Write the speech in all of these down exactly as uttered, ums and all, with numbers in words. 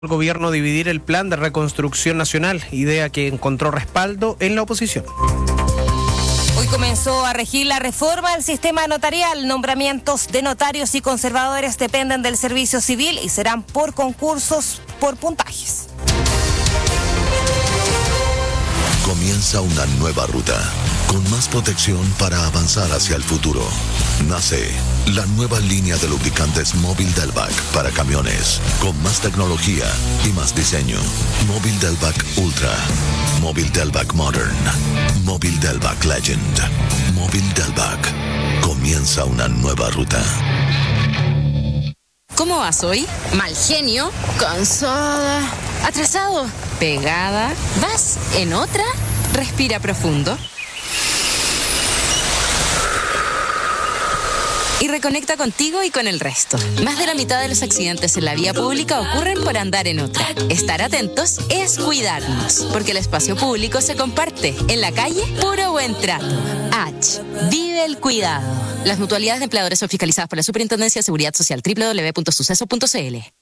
el gobierno dividir el plan de reconstrucción nacional, idea que encontró respaldo en la oposición. Hoy comenzó a regir la reforma del sistema notarial. Nombramientos de notarios y conservadores dependen del servicio civil y serán por concursos, por puntajes. Comienza una nueva ruta, con más protección para avanzar hacia el futuro. Nace la nueva línea de lubricantes Móvil Delvac para camiones, con más tecnología y más diseño. Móvil Delvac Ultra, Móvil Delvac Modern, Móvil Delvac Legend, Móvil Delvac. Comienza una nueva ruta. ¿Cómo vas hoy? Mal genio, cansada, atrasado, pegada. ¿Vas en otra? Respira profundo. Y reconecta contigo y con el resto. Más de la mitad de los accidentes en la vía pública ocurren por andar en otra. Estar atentos es cuidarnos, porque el espacio público se comparte. En la calle, puro buen trato. H. Vive el cuidado. Las mutualidades de empleadores son fiscalizadas por la Superintendencia de Seguridad Social. doble u doble u doble u punto suceso punto c l.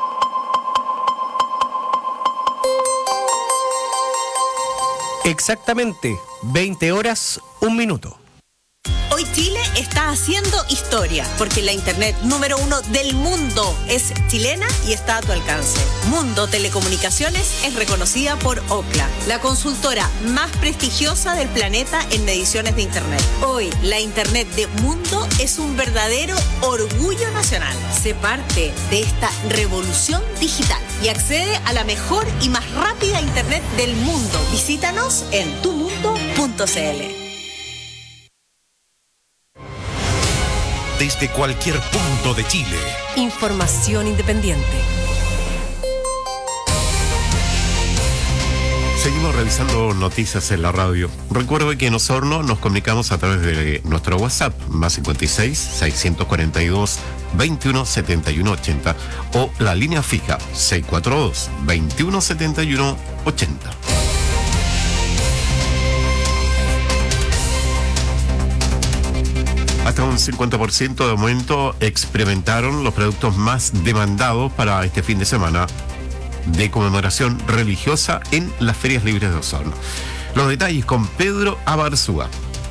Exactamente, veinte horas, un minuto. Hoy Chile está haciendo historia, porque la internet número uno del mundo es chilena y está a tu alcance. Mundo Telecomunicaciones es reconocida por Ookla, la consultora más prestigiosa del planeta en mediciones de internet. Hoy, la internet de Mundo es un verdadero orgullo nacional. Sé parte de esta revolución digital y accede a la mejor y más rápida internet del mundo. Visítanos en tu mundo punto c l. Desde cualquier punto de Chile. Información independiente. Seguimos revisando noticias en la radio. Recuerdo que en Osorno nos comunicamos a través de nuestro WhatsApp, más cincuenta y seis, seiscientos cuarenta y dos, veintiuno setenta y uno ochenta, o la línea fija, seiscientos cuarenta y dos, veintiuno setenta y uno ochenta. Hasta un cincuenta por ciento de aumento experimentaron los productos más demandados para este fin de semana de conmemoración religiosa en las Ferias Libres de Osorno. Los detalles con Pedro Abarzúa.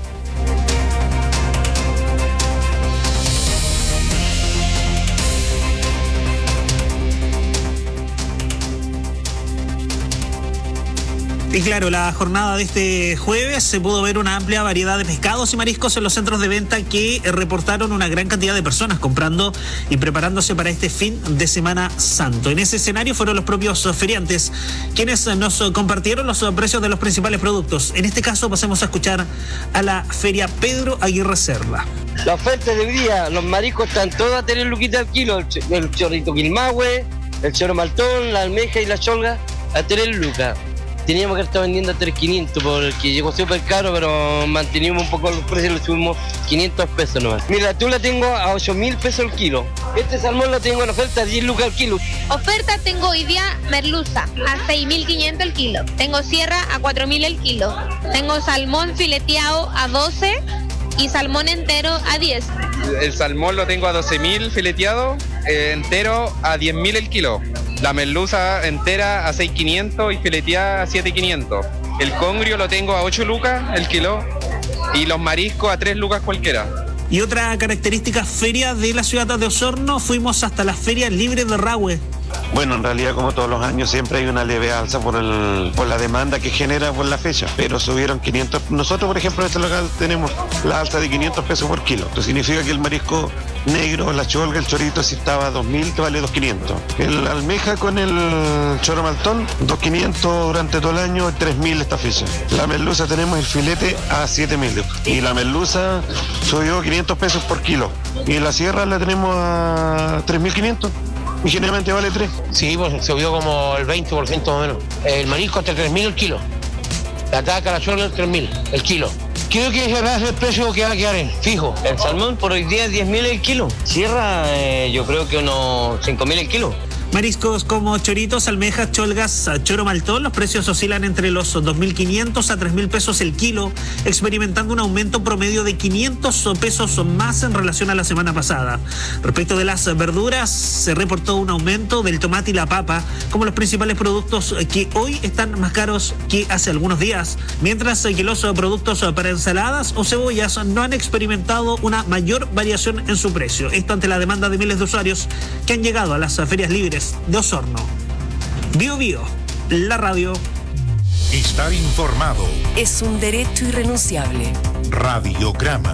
Y claro, la jornada de este jueves se pudo ver una amplia variedad de pescados y mariscos en los centros de venta que reportaron una gran cantidad de personas comprando y preparándose para este fin de Semana Santo. En ese escenario fueron los propios feriantes quienes nos compartieron los precios de los principales productos. En este caso pasemos a escuchar a la Feria Pedro Aguirre Cerda. La oferta de hoy día, los mariscos están todos a tener luquita al kilo, el, ch- el chorrito quilmahue, el choro maltón, la almeja y la cholga a tener lucas. Teníamos que estar vendiendo a tres mil quinientos porque llegó súper caro, pero mantenimos un poco los precios, le subimos quinientos pesos nomás. Mira, tú la tengo a ocho mil pesos el kilo. Este salmón lo tengo en oferta a diez lucas al kilo. Oferta tengo hoy día merluza a seis mil quinientos el kilo. Tengo sierra a cuatro mil el kilo. Tengo salmón fileteado a doce y salmón entero a diez. El salmón lo tengo a doce mil fileteado, eh, entero a diez mil el kilo. La merluza entera a seis mil quinientos y fileteada a siete mil quinientos. El congrio lo tengo a ocho lucas el kilo y los mariscos a tres lucas cualquiera. Y otra característica feria de la ciudad de Osorno, fuimos hasta la Feria Libre de Rahue. Bueno, en realidad como todos los años siempre hay una leve alza por el por la demanda que genera por la fecha, pero subieron quinientos. Nosotros, por ejemplo, en este local tenemos la alza de quinientos pesos por kilo. Esto significa que el marisco negro, la cholga, el chorito, si estaba a dos mil, te vale dos mil quinientos. El almeja con el choro maltón, dos mil quinientos durante todo el año, tres mil esta fecha. La merluza tenemos el filete a siete mil. Y la merluza subió quinientos pesos por kilo. Y la sierra la tenemos a tres mil quinientos. Y generalmente vale tres. Sí, pues subió como el veinte por ciento más o menos. El marisco hasta tres mil el kilo. La taca, la chorla, tres mil el kilo. Creo que ese va a ser el precio que va a quedar en fijo. El salmón por hoy día diez mil el kilo. Sierra, eh, yo creo que unos cinco mil el kilo. Mariscos como choritos, almejas, cholgas, choro maltón, los precios oscilan entre los dos mil quinientos a tres mil pesos el kilo, experimentando un aumento promedio de quinientos pesos más en relación a la semana pasada. Respecto de las verduras, se reportó un aumento del tomate y la papa como los principales productos que hoy están más caros que hace algunos días, mientras que los productos para ensaladas o cebollas no han experimentado una mayor variación en su precio. Esto ante la demanda de miles de usuarios que han llegado a las ferias libres de Osorno. Bio Bio, la radio. Estar informado es un derecho irrenunciable. Radiograma.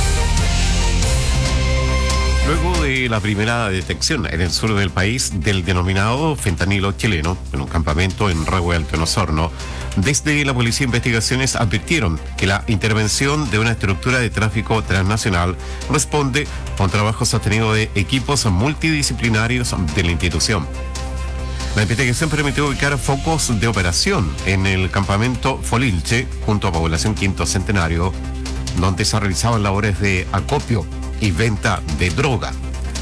Luego de la primera detección en el sur del país del denominado fentanilo chileno, en un campamento en Rehue Alto, en Osorno, desde la Policía de Investigaciones advirtieron que la intervención de una estructura de tráfico transnacional responde a un trabajo sostenido de equipos multidisciplinarios de la institución. La investigación permitió ubicar focos de operación en el campamento Folilche, junto a población Quinto Centenario, donde se realizaban labores de acopio y venta de droga.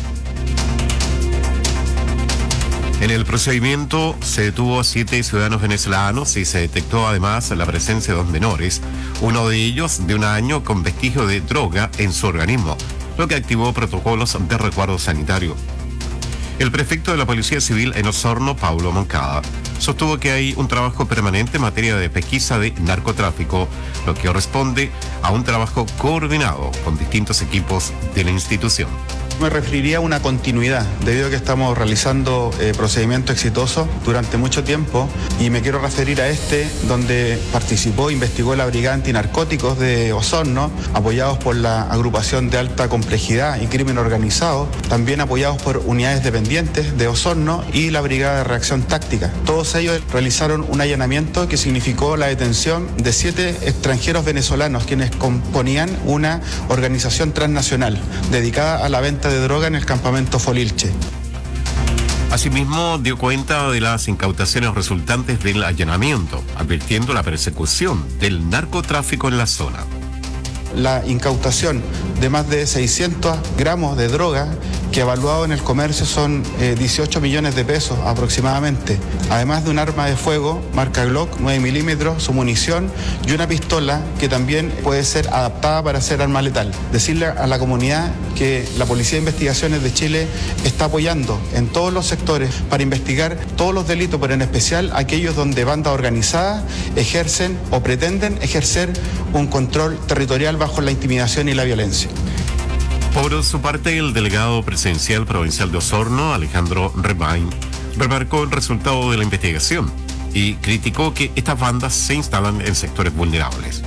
En el procedimiento se detuvo a siete ciudadanos venezolanos y se detectó además la presencia de dos menores, uno de ellos de un año con vestigio de droga en su organismo, lo que activó protocolos de resguardo sanitario. El prefecto de la Policía Civil en Osorno, Paulo Moncada, sostuvo que hay un trabajo permanente en materia de pesquisa de narcotráfico, lo que corresponde a un trabajo coordinado con distintos equipos de la institución. Me referiría a una continuidad, debido a que estamos realizando eh, procedimientos exitosos durante mucho tiempo, y me quiero referir a este, donde participó e investigó la Brigada Antinarcóticos de Osorno, apoyados por la Agrupación de Alta Complejidad y Crimen Organizado, también apoyados por unidades dependientes de Osorno y la Brigada de Reacción Táctica. Todos ellos realizaron un allanamiento que significó la detención de siete extranjeros venezolanos, quienes componían una organización transnacional dedicada a la venta de droga en el campamento Folilche. Asimismo, dio cuenta de las incautaciones resultantes del allanamiento, advirtiendo la persecución del narcotráfico en la zona. La incautación de más de seiscientos gramos de droga, que evaluado en el comercio son eh, dieciocho millones de pesos aproximadamente, además de un arma de fuego marca Glock nueve milímetros, su munición y una pistola que también puede ser adaptada para ser arma letal. Decirle a la comunidad que la Policía de Investigaciones de Chile está apoyando en todos los sectores para investigar todos los delitos, pero en especial aquellos donde bandas organizadas ejercen o pretenden ejercer un control territorial bajo la intimidación y la violencia. Por su parte, el delegado presidencial provincial de Osorno, Alejandro Remain, remarcó el resultado de la investigación y criticó que estas bandas se instalan en sectores vulnerables.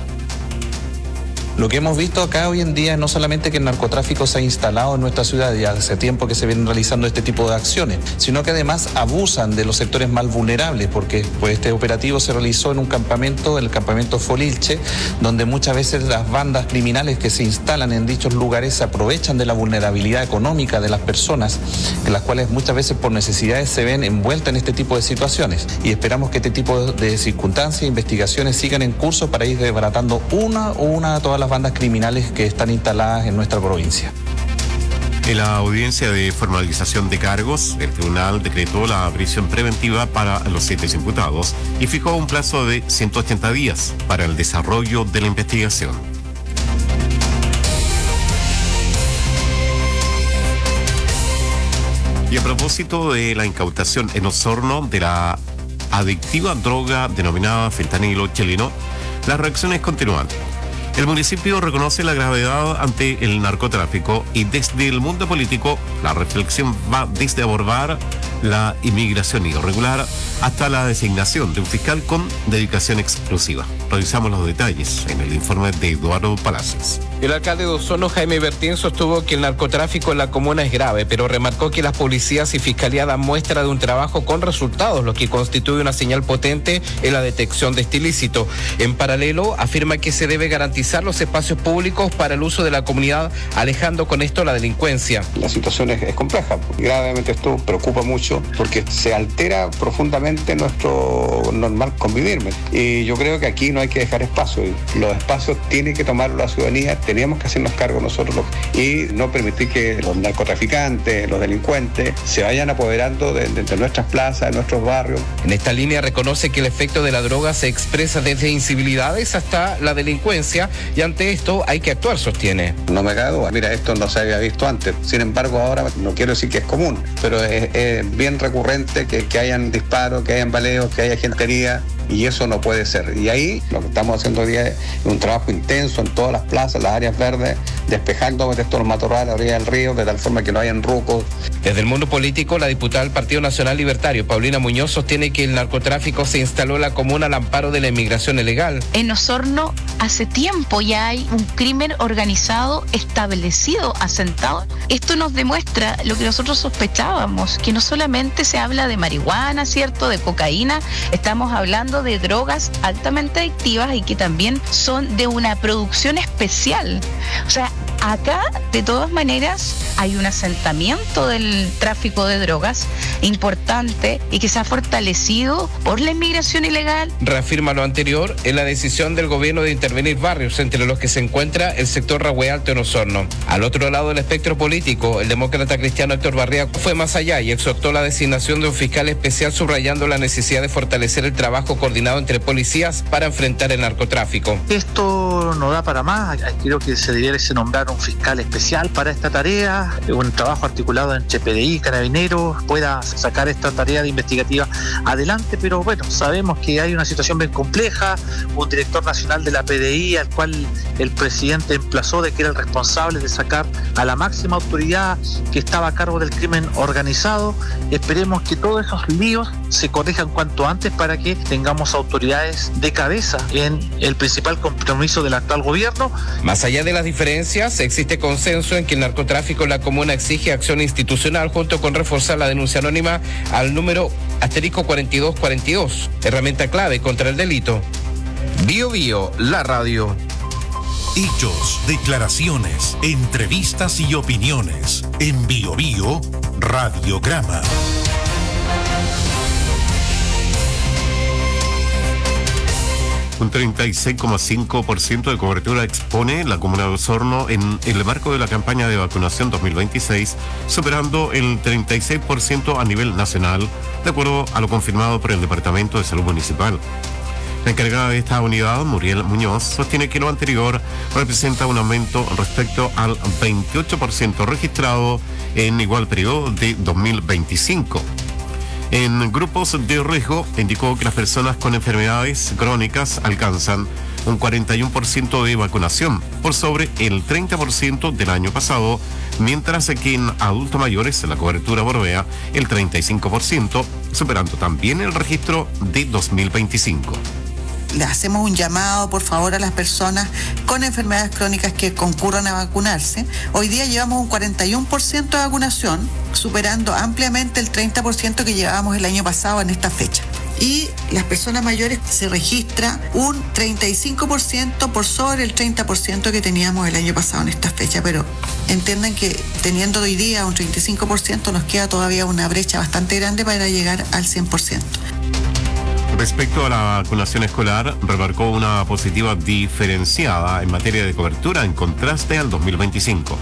Lo que hemos visto acá hoy en día es no solamente que el narcotráfico se ha instalado en nuestra ciudad, ya hace tiempo que se vienen realizando este tipo de acciones, sino que además abusan de los sectores más vulnerables, porque pues, este operativo se realizó en un campamento, el campamento Folilche, donde muchas veces las bandas criminales que se instalan en dichos lugares se aprovechan de la vulnerabilidad económica de las personas, en las cuales muchas veces por necesidades se ven envueltas en este tipo de situaciones. Y esperamos que este tipo de circunstancias e investigaciones sigan en curso para ir desbaratando una o una a todas las bandas criminales que están instaladas en nuestra provincia. En la audiencia de formalización de cargos, el tribunal decretó la prisión preventiva para los siete imputados y fijó un plazo de ciento ochenta días para el desarrollo de la investigación. Y a propósito de la incautación en Osorno de la adictiva droga denominada fentanilo chileno, las reacciones continúan. El municipio reconoce la gravedad ante el narcotráfico y desde el mundo político la reflexión va desde abordar la inmigración irregular hasta la designación de un fiscal con dedicación exclusiva. Revisamos los detalles en el informe de Eduardo Palacios. El alcalde de Osorno, Jaime Bertín, sostuvo que el narcotráfico en la comuna es grave, pero remarcó que las policías y fiscalía dan muestra de un trabajo con resultados, lo que constituye una señal potente en la detección de este ilícito. En paralelo, afirma que se debe garantizar los espacios públicos para el uso de la comunidad, alejando con esto la delincuencia. La situación es, es compleja, gravemente esto preocupa mucho porque se altera profundamente normalmente nuestro normal convivir. Y yo creo que aquí no hay que dejar espacio. Los espacios tienen que tomarlo la ciudadanía, tenemos que hacernos cargo nosotros y no permitir que los narcotraficantes, los delincuentes se vayan apoderando de, de, de nuestras plazas, de nuestros barrios. En esta línea reconoce que el efecto de la droga se expresa desde incivilidades hasta la delincuencia y ante esto hay que actuar, sostiene. No me cabe duda, mira, esto no se había visto antes, sin embargo ahora no quiero decir que es común, pero es, es bien recurrente que, que hayan disparos, que hayan baleos, que haya gentería. Y eso no puede ser. Y ahí lo que estamos haciendo hoy día es un trabajo intenso en todas las plazas, las áreas verdes, despejando estos los matorrales a la orilla del río, de tal forma que no hayan rucos. Desde el mundo político, la diputada del Partido Nacional Libertario, Paulina Muñoz, sostiene que el narcotráfico se instaló en la comuna al amparo de la inmigración ilegal. En Osorno hace tiempo ya hay un crimen organizado establecido, asentado. Esto nos demuestra lo que nosotros sospechábamos, que no solamente se habla de marihuana, ¿cierto?, de cocaína, estamos hablando de drogas altamente adictivas y que también son de una producción especial. O sea, acá de todas maneras hay un asentamiento del tráfico de drogas importante y que se ha fortalecido por la inmigración ilegal. Reafirma lo anterior en la decisión del gobierno de intervenir barrios entre los que se encuentra el sector Rahue Alto en Osorno. Al otro lado del espectro político, el demócrata cristiano Héctor Barría fue más allá y exhortó la designación de un fiscal especial, subrayando la necesidad de fortalecer el trabajo coordinado entre policías para enfrentar el narcotráfico. Esto no da para más, creo que se debería nombrar un fiscal especial para esta tarea, un trabajo articulado entre P D I, Carabineros, pueda sacar esta tarea de investigativa adelante, pero bueno, sabemos que hay una situación bien compleja, un director nacional de la P D I al cual el presidente emplazó de que era el responsable de sacar a la máxima autoridad que estaba a cargo del crimen organizado. Esperemos que todos esos líos se corrijan cuanto antes para que tengamos autoridades de cabeza en el principal compromiso del actual gobierno. Más allá de las diferencias, existe consenso en que el narcotráfico en la comuna exige acción institucional junto con reforzar la denuncia anónima al número asterisco cuarenta y dos cuarenta y dos, herramienta clave contra el delito. Bio Bio, la radio. Hechos, declaraciones, entrevistas y opiniones. En Bio Bio, Radiograma. Un treinta y seis coma cinco por ciento de cobertura expone la comuna de Osorno en el marco de la campaña de vacunación dos mil veintiséis, superando el treinta y seis por ciento a nivel nacional, de acuerdo a lo confirmado por el Departamento de Salud Municipal. La encargada de esta unidad, Muriel Muñoz, sostiene que lo anterior representa un aumento respecto al veintiocho por ciento registrado en igual periodo de dos mil veinticinco. En grupos de riesgo, indicó que las personas con enfermedades crónicas alcanzan un cuarenta y uno por ciento de vacunación, por sobre el treinta por ciento del año pasado, mientras que en adultos mayores la cobertura bordea el treinta y cinco por ciento, superando también el registro de dos mil veinticinco. Le hacemos un llamado, por favor, a las personas con enfermedades crónicas que concurran a vacunarse. Hoy día llevamos un cuarenta y uno por ciento de vacunación, superando ampliamente el treinta por ciento que llevábamos el año pasado en esta fecha. Y las personas mayores se registra un treinta y cinco por ciento por sobre el treinta por ciento que teníamos el año pasado en esta fecha, pero entiendan que teniendo hoy día un treinta y cinco por ciento nos queda todavía una brecha bastante grande para llegar al cien por ciento. Respecto a la vacunación escolar, remarcó una positiva diferenciada en materia de cobertura en contraste al dos mil veinticinco.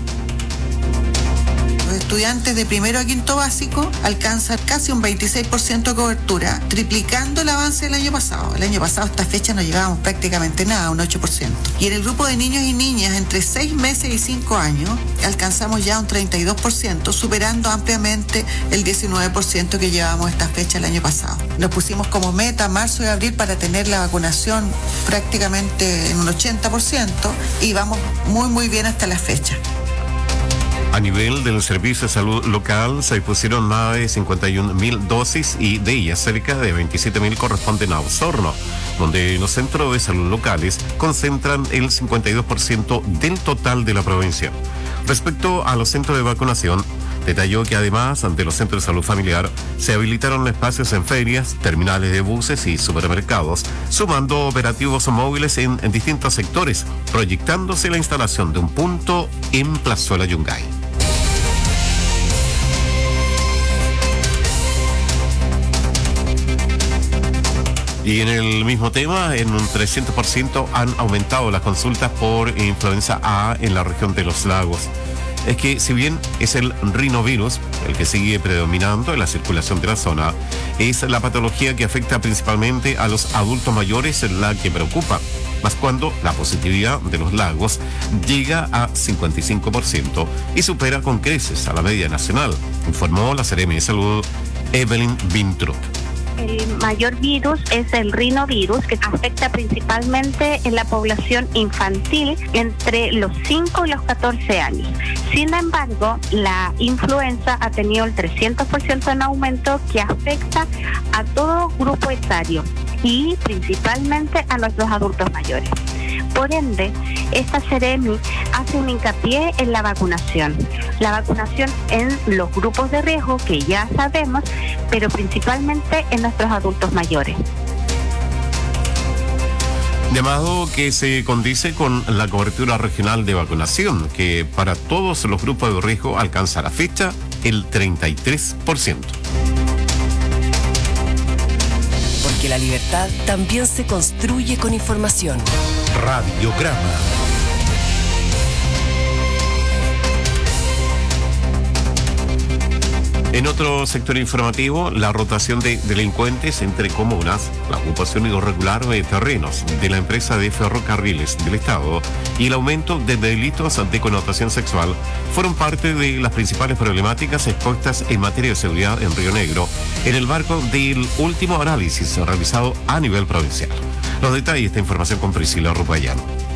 Los estudiantes de primero a quinto básico alcanzan casi un veintiséis por ciento de cobertura, triplicando el avance del año pasado. El año pasado a esta fecha no llevábamos prácticamente nada, un ocho por ciento. Y en el grupo de niños y niñas entre seis meses y cinco años alcanzamos ya un treinta y dos por ciento, superando ampliamente el diecinueve por ciento que llevábamos a esta fecha el año pasado. Nos pusimos como meta marzo y abril para tener la vacunación prácticamente en un ochenta por ciento y vamos muy muy bien hasta la fecha. A nivel del Servicio de Salud Local se dispusieron más de cincuenta y una mil dosis y de ellas cerca de veintisiete mil corresponden a Osorno, donde los centros de salud locales concentran el cincuenta y dos por ciento del total de la provincia. Respecto a los centros de vacunación, detalló que además de los centros de salud familiar se habilitaron espacios en ferias, terminales de buses y supermercados, sumando operativos móviles en, en distintos sectores, proyectándose la instalación de un punto en Plazuela Yungay. Y en el mismo tema, en un trescientos por ciento han aumentado las consultas por influenza A en la región de los lagos. Es que si bien es el rinovirus el que sigue predominando en la circulación de la zona, es la patología que afecta principalmente a los adultos mayores la que preocupa, más cuando la positividad de los lagos llega a cincuenta y cinco por ciento y supera con creces a la media nacional, informó la Seremi de Salud Evelyn Vintrup. El mayor virus es el rinovirus, que afecta principalmente en la población infantil entre los cinco y los catorce años. Sin embargo, la influenza ha tenido el trescientos por ciento en aumento, que afecta a todo grupo etario y principalmente a nuestros adultos mayores. Por ende, esta Seremi hace un hincapié en la vacunación. La vacunación en los grupos de riesgo, que ya sabemos, pero principalmente en nuestros adultos mayores. Llamado que se condice con la cobertura regional de vacunación, que para todos los grupos de riesgo alcanza a la fecha el treinta y tres por ciento. Porque la libertad también se construye con información. Radiograma. En otro sector informativo, la rotación de delincuentes entre comunas, la ocupación irregular de terrenos de la empresa de ferrocarriles del Estado y el aumento de delitos de connotación sexual fueron parte de las principales problemáticas expuestas en materia de seguridad en Río Negro en el marco del último análisis realizado a nivel provincial. Los detalles de esta información con Priscila Rupayán.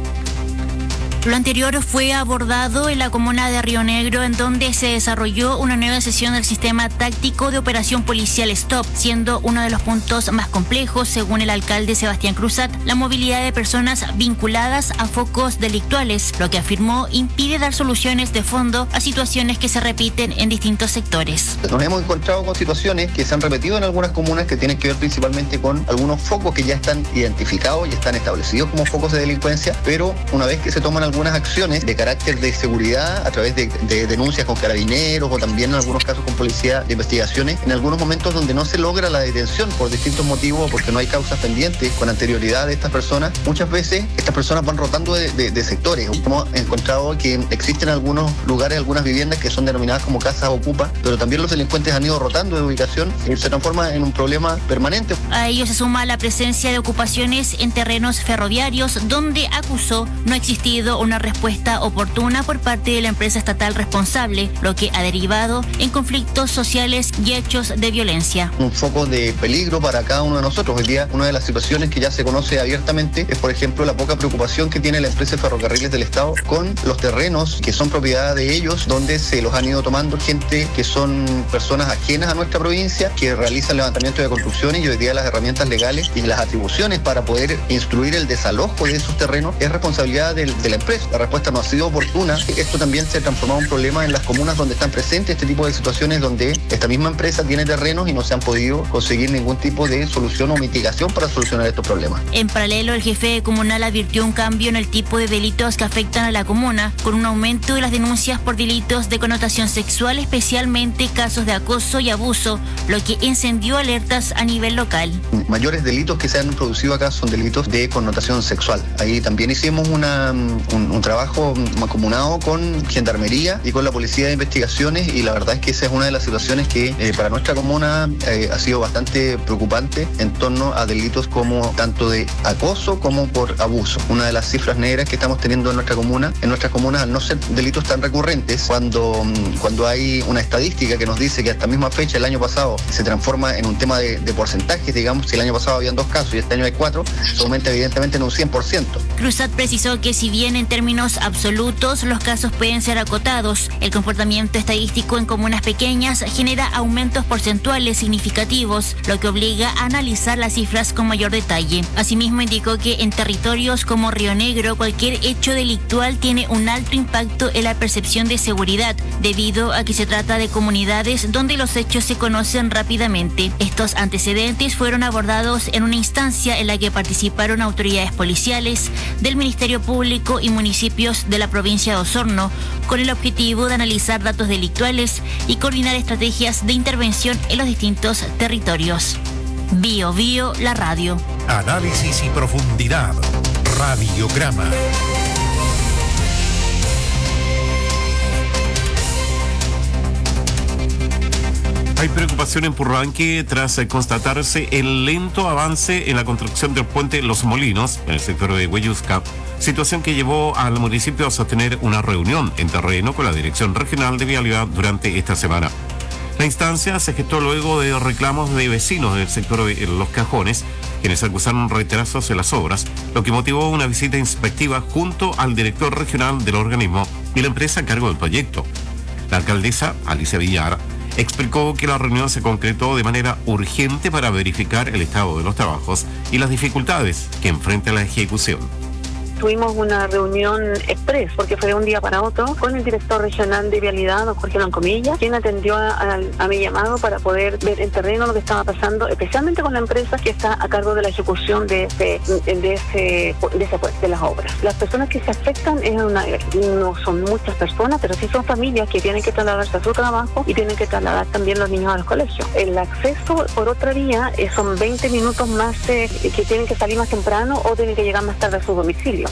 Lo anterior fue abordado en la comuna de Río Negro, en donde se desarrolló una nueva sesión del sistema táctico de operación policial STOP, siendo uno de los puntos más complejos, según el alcalde Sebastián Cruzat, la movilidad de personas vinculadas a focos delictuales, lo que afirmó impide dar soluciones de fondo a situaciones que se repiten en distintos sectores. Nos hemos encontrado con situaciones que se han repetido en algunas comunas que tienen que ver principalmente con algunos focos que ya están identificados y están establecidos como focos de delincuencia, pero una vez que se toman algunas acciones de carácter de seguridad a través de, de denuncias con carabineros o también en algunos casos con policía de investigaciones, en algunos momentos donde no se logra la detención por distintos motivos, porque no hay causas pendientes con anterioridad de estas personas, muchas veces estas personas van rotando de, de, de sectores. Hemos encontrado que existen algunos lugares, algunas viviendas que son denominadas como casas ocupas, pero también los delincuentes han ido rotando de ubicación y se transforma en un problema permanente. A ello se suma la presencia de ocupaciones en terrenos ferroviarios, donde acusó no ha existido una respuesta oportuna por parte de la empresa estatal responsable, lo que ha derivado en conflictos sociales y hechos de violencia. Un foco de peligro para cada uno de nosotros. Hoy día, una de las situaciones que ya se conoce abiertamente es, por ejemplo, la poca preocupación que tiene la empresa de ferrocarriles del Estado con los terrenos que son propiedad de ellos, donde se los han ido tomando gente que son personas ajenas a nuestra provincia, que realizan levantamiento de construcciones, y hoy día las herramientas legales y las atribuciones para poder instruir el desalojo de esos terrenos es responsabilidad de, de la empresa. La respuesta no ha sido oportuna. Esto también se ha transformado en un problema en las comunas donde están presentes este tipo de situaciones, donde esta misma empresa tiene terrenos y no se han podido conseguir ningún tipo de solución o mitigación para solucionar estos problemas. En paralelo, el jefe comunal advirtió un cambio en el tipo de delitos que afectan a la comuna, con un aumento de las denuncias por delitos de connotación sexual, especialmente casos de acoso y abuso, lo que encendió alertas a nivel local. Mayores delitos que se han producido acá son delitos de connotación sexual. Ahí también hicimos una, un, un trabajo mancomunado con Gendarmería y con la Policía de Investigaciones, y la verdad es que esa es una de las situaciones que eh, para nuestra comuna eh, ha sido bastante preocupante en torno a delitos como tanto de acoso como por abuso. Una de las cifras negras que estamos teniendo en nuestra comuna, en nuestras comunas, al no ser delitos tan recurrentes, cuando, cuando hay una estadística que nos dice que hasta misma fecha el año pasado se transforma en un tema de, de porcentajes, digamos, si el año pasado habían dos casos y este año hay cuatro, se aumenta evidentemente en un cien por ciento. Cruzat precisó que si bien en términos absolutos los casos pueden ser acotados, el comportamiento estadístico en comunas pequeñas genera aumentos porcentuales significativos, lo que obliga a analizar las cifras con mayor detalle. Asimismo, indicó que en territorios como Río Negro cualquier hecho delictual tiene un alto impacto en la percepción de seguridad, debido a que se trata de comunidades donde los hechos se conocen rápidamente. Estos antecedentes fueron abordados en una instancia en la que participaron autoridades policiales, del Ministerio Público y municipios de la provincia de Osorno, con el objetivo de analizar datos delictuales y coordinar estrategias de intervención en los distintos territorios. Bio Bio, la radio. Análisis y profundidad. Radiograma. Hay preocupación en Purranque tras constatarse el lento avance en la construcción del puente Los Molinos, en el sector de Huellusca, situación que llevó al municipio a sostener una reunión en terreno con la Dirección Regional de Vialidad durante esta semana. La instancia se gestó luego de reclamos de vecinos del sector de Los Cajones, quienes acusaron retrasos en las obras, lo que motivó una visita inspectiva junto al director regional del organismo y la empresa a cargo del proyecto. La alcaldesa, Alicia Villar, explicó que la reunión se concretó de manera urgente para verificar el estado de los trabajos y las dificultades que enfrenta la ejecución. Tuvimos una reunión express, porque fue de un día para otro, con el director regional de Vialidad, don Jorge Blancomilla, quien atendió a, a, a mi llamado para poder ver en terreno lo que estaba pasando, especialmente con la empresa que está a cargo de la ejecución de ese, de ese, de ese puente, de las obras. Las personas que se afectan es una, no son muchas personas, pero sí son familias que tienen que trasladarse a su trabajo y tienen que trasladar también los niños a los colegios. El acceso por otra vía eh, son veinte minutos más eh, que tienen que salir más temprano o tienen que llegar más tarde a su domicilio.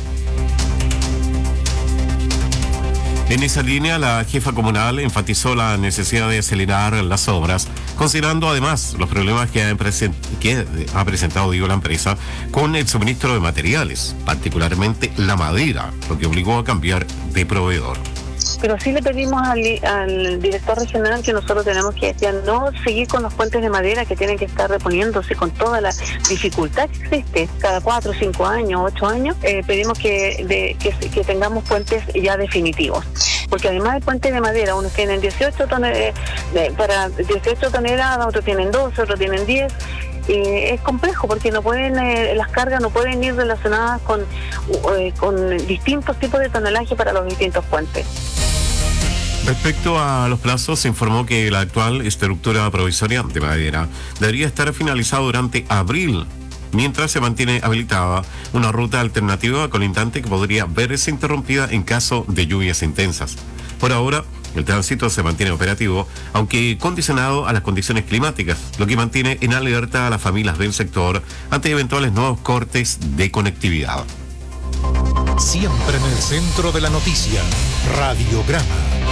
En esa línea, la jefa comunal enfatizó la necesidad de acelerar las obras, considerando además los problemas que ha, present que ha presentado digo, la empresa con el suministro de materiales, particularmente la madera, lo que obligó a cambiar de proveedor. Pero sí le pedimos al, al director regional que nosotros tenemos que ya no seguir con los puentes de madera que tienen que estar reponiéndose con toda la dificultad que existe cada cuatro, cinco años, ocho años. Eh, pedimos que, de, que, que tengamos puentes ya definitivos. Porque además del puente de madera, unos tienen dieciocho toneladas, para dieciocho toneladas, otros tienen doce, otros tienen diez. Eh, es complejo porque no pueden eh, las cargas no pueden ir relacionadas con, eh, con distintos tipos de tonelaje para los distintos puentes. Respecto a los plazos, se informó que la actual estructura provisoria de madera debería estar finalizada durante abril, mientras se mantiene habilitada una ruta alternativa colindante que podría verse interrumpida en caso de lluvias intensas. Por ahora, el tránsito se mantiene operativo, aunque condicionado a las condiciones climáticas, lo que mantiene en alerta a las familias del sector ante eventuales nuevos cortes de conectividad. Siempre en el centro de la noticia, Radiograma.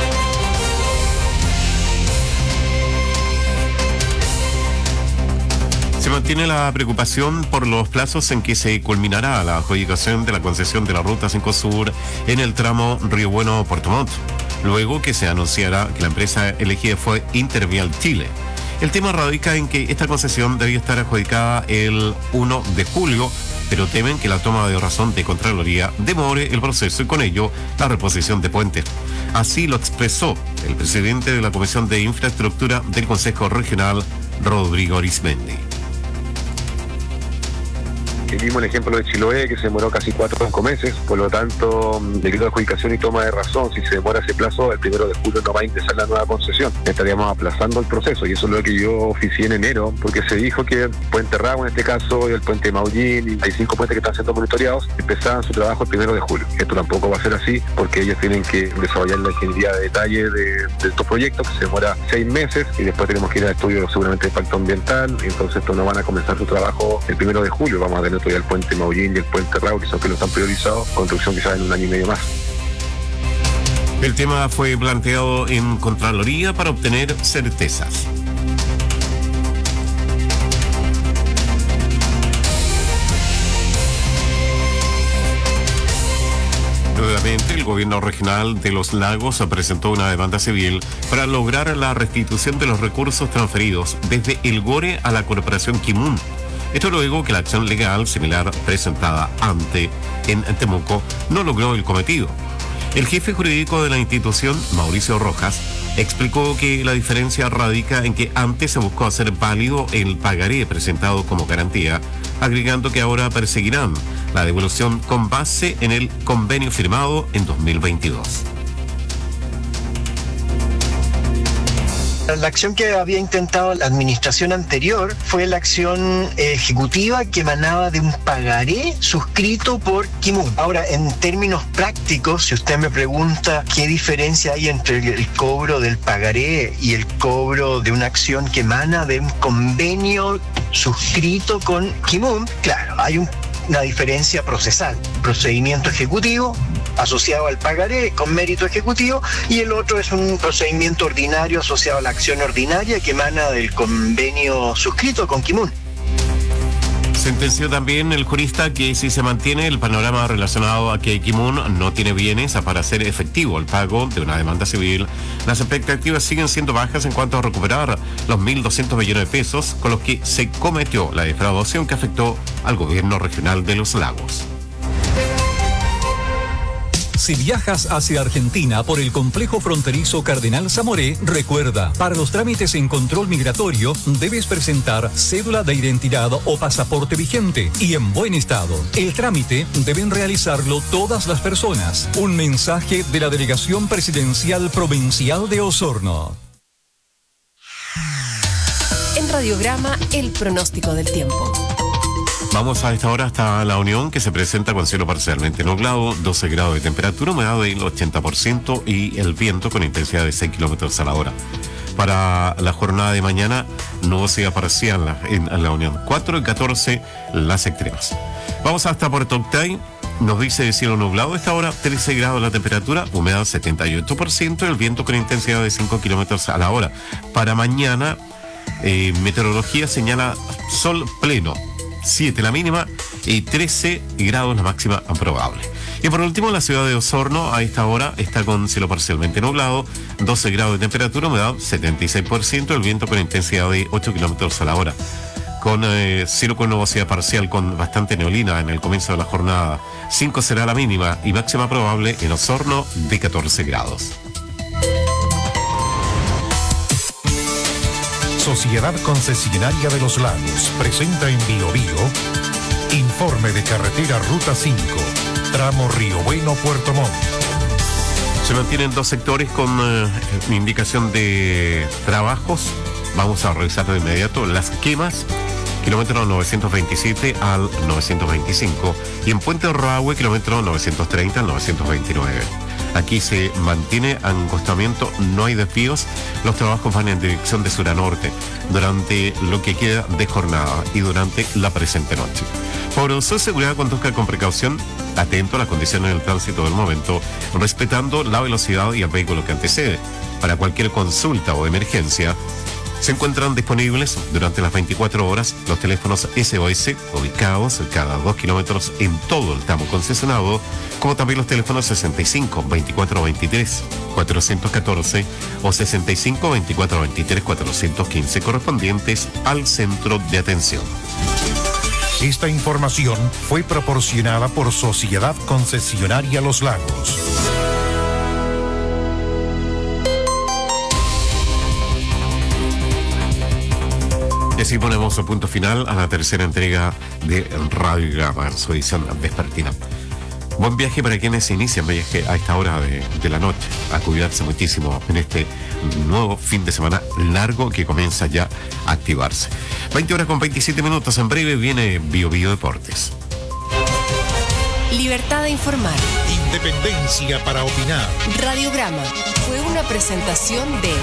Se mantiene la preocupación por los plazos en que se culminará la adjudicación de la concesión de la Ruta cinco Sur en el tramo Río Bueno-Puerto Montt, luego que se anunciara que la empresa elegida fue Intervial Chile. El tema radica en que esta concesión debía estar adjudicada el primero de julio, pero temen que la toma de razón de Contraloría demore el proceso y con ello la reposición de puentes. Así lo expresó el presidente de la Comisión de Infraestructura del Consejo Regional, Rodrigo Arismendi. Vimos el ejemplo de Chiloé, que se demoró casi cuatro o cinco meses, por lo tanto, decreto de adjudicación y toma de razón, si se demora ese plazo, el primero de julio no va a ingresar la nueva concesión. Estaríamos aplazando el proceso, y eso es lo que yo oficié en enero, porque se dijo que el puente Rago, en este caso, y el puente Maullín, y hay cinco puentes que están siendo monitoreados, empezaban su trabajo el primero de julio. Esto tampoco va a ser así, porque ellos tienen que desarrollar la ingeniería de detalle de, de estos proyectos, que se demora seis meses, y después tenemos que ir al estudio seguramente de impacto ambiental, y entonces estos no van a comenzar su trabajo el primero de julio, vamos a tener todavía el puente Maullín y el puente Rago, que son que los están priorizados, construcción quizás en un año y medio más. El tema fue planteado en Contraloría para obtener certezas. Nuevamente, el gobierno regional de Los Lagos presentó una demanda civil para lograr la restitución de los recursos transferidos desde el Gore a la Corporación Kimun. Esto luego que la acción legal similar presentada ante en Temuco no logró el cometido. El jefe jurídico de la institución, Mauricio Rojas, explicó que la diferencia radica en que antes se buscó hacer válido el pagaré presentado como garantía, agregando que ahora perseguirán la devolución con base en el convenio firmado en dos mil veintidós. La acción que había intentado la administración anterior fue la acción ejecutiva que emanaba de un pagaré suscrito por Kimun. Ahora, en términos prácticos, si usted me pregunta qué diferencia hay entre el cobro del pagaré y el cobro de una acción que emana de un convenio suscrito con Kimun, claro, hay un una diferencia procesal, procedimiento ejecutivo asociado al pagaré con mérito ejecutivo, y el otro es un procedimiento ordinario asociado a la acción ordinaria que emana del convenio suscrito con Kimun. Sentenció también el jurista que si se mantiene el panorama relacionado a que Kimun no tiene bienes para hacer efectivo el pago de una demanda civil, las expectativas siguen siendo bajas en cuanto a recuperar los mil doscientos millones de pesos con los que se cometió la defraudación que afectó al gobierno regional de Los Lagos. Si viajas hacia Argentina por el complejo fronterizo Cardenal Zamoré, recuerda, para los trámites en control migratorio debes presentar cédula de identidad o pasaporte vigente y en buen estado. El trámite deben realizarlo todas las personas. Un mensaje de la Delegación Presidencial Provincial de Osorno. En Radiograma, el pronóstico del tiempo. Vamos a esta hora hasta La Unión, que se presenta con cielo parcialmente nublado, doce grados de temperatura, humedad del ochenta por ciento y el viento con intensidad de seis kilómetros a la hora. Para la jornada de mañana, nubosidad parcial en La Unión, cuatro y catorce las extremas. Vamos hasta Puerto Octay, nos dice cielo nublado a esta hora, trece grados la temperatura, humedad setenta y ocho por ciento y el viento con intensidad de cinco kilómetros a la hora. Para mañana, eh, meteorología señala sol pleno, siete la mínima y trece grados la máxima probable. Y por último, la ciudad de Osorno a esta hora está con cielo parcialmente nublado, doce grados de temperatura, humedad setenta y seis por ciento, el viento con intensidad de ocho kilómetros a la hora. Con eh, cielo con nubosidad parcial con bastante neblina en el comienzo de la jornada. cinco será la mínima y máxima probable en Osorno de catorce grados. Sociedad Concesionaria de Los Lagos presenta en Bio Bio informe de carretera Ruta cinco, tramo Río Bueno, Puerto Montt. Se mantienen dos sectores con eh, indicación de trabajos. Vamos a revisar de inmediato las quemas, kilómetro novecientos veintisiete al novecientos veinticinco, y en Puente Rahue, kilómetro novecientos treinta al novecientos veintinueve. Aquí se mantiene angostamiento, no hay desvíos. Los trabajos van en dirección de sur a norte durante lo que queda de jornada y durante la presente noche. Por su seguridad, conduzca con precaución, atento a las condiciones del tránsito del momento, respetando la velocidad y el vehículo que antecede. Para cualquier consulta o emergencia, se encuentran disponibles durante las veinticuatro horas los teléfonos S O S ubicados cada dos kilómetros en todo el tramo concesionado, como también los teléfonos sesenta y cinco, veinticuatro veintitrés, cuatrocientos catorce o sesenta y cinco, veinticuatro veintitrés, cuatrocientos quince correspondientes al centro de atención. Esta información fue proporcionada por Sociedad Concesionaria Los Lagos. Y así ponemos un punto final a la tercera entrega de Radiograma en su edición vespertina. Buen viaje para quienes inician viaje a esta hora de, de la noche, a cuidarse muchísimo en este nuevo fin de semana largo que comienza ya a activarse. veinte horas con veintisiete minutos, en breve viene Bio Bio Deportes. Libertad de informar. Independencia para opinar. Radiograma fue una presentación de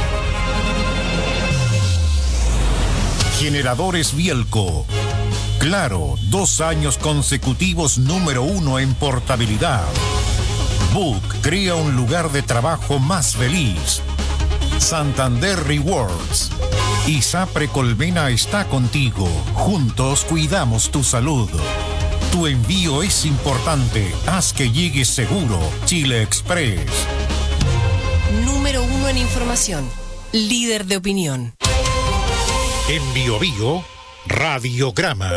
Generadores Bielco. Claro, dos años consecutivos número uno en portabilidad. Book crea un lugar de trabajo más feliz. Santander Rewards. ISAPRE Colmena está contigo. Juntos cuidamos tu salud. Tu envío es importante. Haz que llegue seguro. Chile Express. Número uno en información. Líder de opinión. En Bio Bio, Radiograma.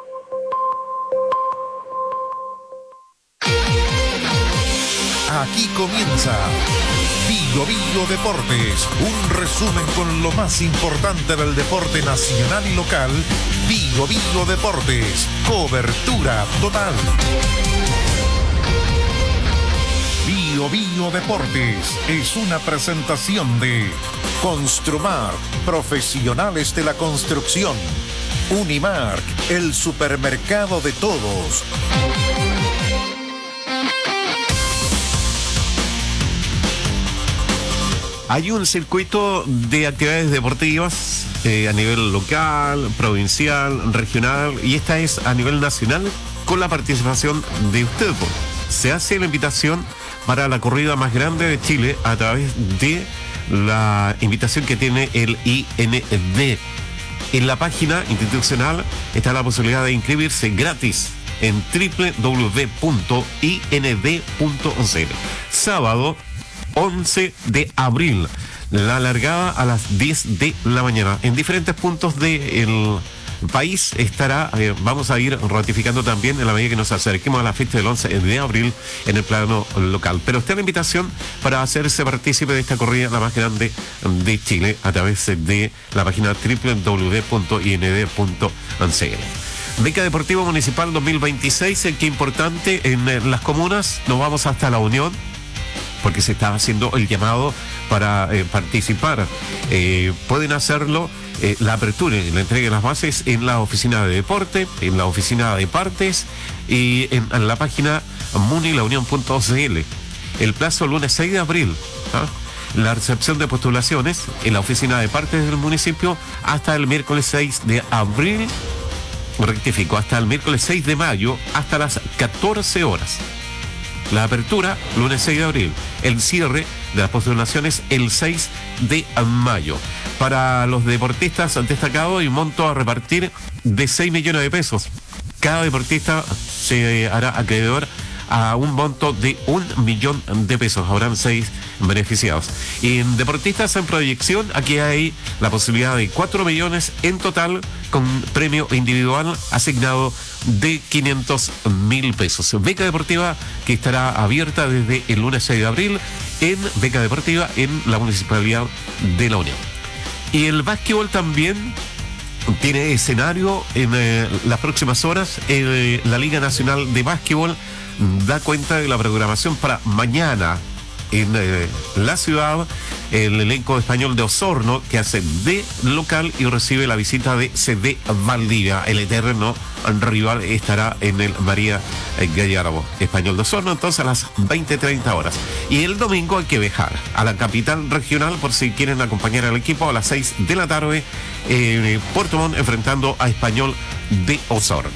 Aquí comienza Bio Bio Deportes, un resumen con lo más importante del deporte nacional y local. Bio Bio Deportes, cobertura total. Bio Bio Deportes es una presentación de Construmark, profesionales de la construcción. Unimark, el supermercado de todos. Hay un circuito de actividades deportivas eh, a nivel local, provincial, regional, y esta es a nivel nacional con la participación de usted. Se hace la invitación para la corrida más grande de Chile a través de la invitación que tiene el I N D. En la página institucional está la posibilidad de inscribirse gratis en doble u doble u doble u punto i n d punto c l. Sábado once de abril, la largada a las diez de la mañana. En diferentes puntos del país estará, eh, vamos a ir ratificando también en la medida que nos acerquemos a la fecha del once de abril en el plano local. Pero está la invitación para hacerse partícipe de esta corrida, la más grande de Chile, a través de la página doble u doble u doble u punto i n d punto c l. Beca Deportiva Municipal dos mil veintiséis, qué importante, en las comunas nos vamos hasta La Unión, porque se está haciendo el llamado para eh, participar. Eh, pueden hacerlo, eh, la apertura y la entrega de las bases en la oficina de deporte, en la oficina de partes y en, en la página munilaunión punto c l. El plazo lunes seis de abril. ¿Ah? La recepción de postulaciones en la oficina de partes del municipio hasta el miércoles seis de abril. Rectifico, hasta el miércoles seis de mayo, hasta las catorce horas. La apertura, lunes seis de abril. El cierre de las postulaciones, el seis de mayo. Para los deportistas destacados, hay un monto a repartir de seis millones de pesos. Cada deportista se hará acreedor a un monto de un millón de pesos. Habrán seis beneficiados. Y en deportistas en proyección, aquí hay la posibilidad de cuatro millones en total, con premio individual asignado de quinientos mil pesos. Beca deportiva que estará abierta desde el lunes seis de abril en Beca Deportiva en la Municipalidad de La Unión. Y el básquetbol también tiene escenario en eh, las próximas horas. Eh, la Liga Nacional de Básquetbol da cuenta de la programación para mañana en eh, la ciudad. El elenco español de Osorno, que hace de local y recibe la visita de C D Valdivia. El eterno rival estará en el María Gallardo. Español de Osorno, entonces a las veinte treinta horas. Y el domingo hay que viajar a la capital regional por si quieren acompañar al equipo a las seis de la tarde en eh, Puerto Montt, enfrentando a Español de Osorno.